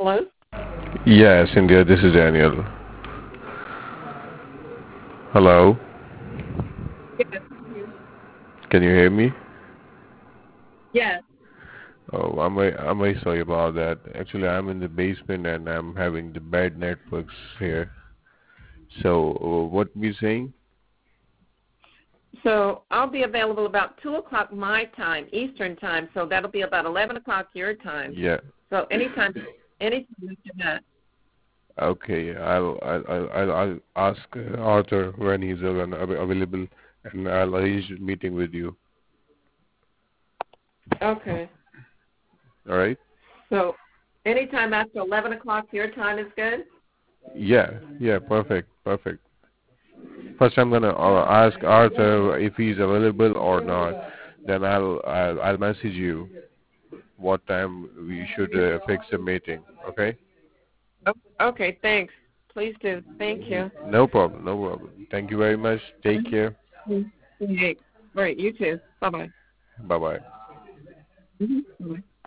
Hello? Yes, India, this is Daniel. Hello, Yes. can you hear me? Yes. Oh, I'm very sorry about that. Actually, I'm in the basement and I'm having the bad networks here. So, what we saying? So I'll be available about 2 o'clock my time, Eastern time, so that'll be about 11 o'clock your time. Yeah. So anytime after that. Okay, I'll ask Arthur when he's available, and I'll arrange a meeting with you. Okay. All right? So anytime after 11 o'clock your time is good? Yeah, perfect. First, I'm gonna ask Arthur if he's available or not. Then I'll message you what time we should fix a meeting. Okay? Okay, thanks. Please do. Thank you. No problem. No problem. Thank you very much. Take care. Thanks. All right, you too. Bye-bye. Bye bye. Bye-bye.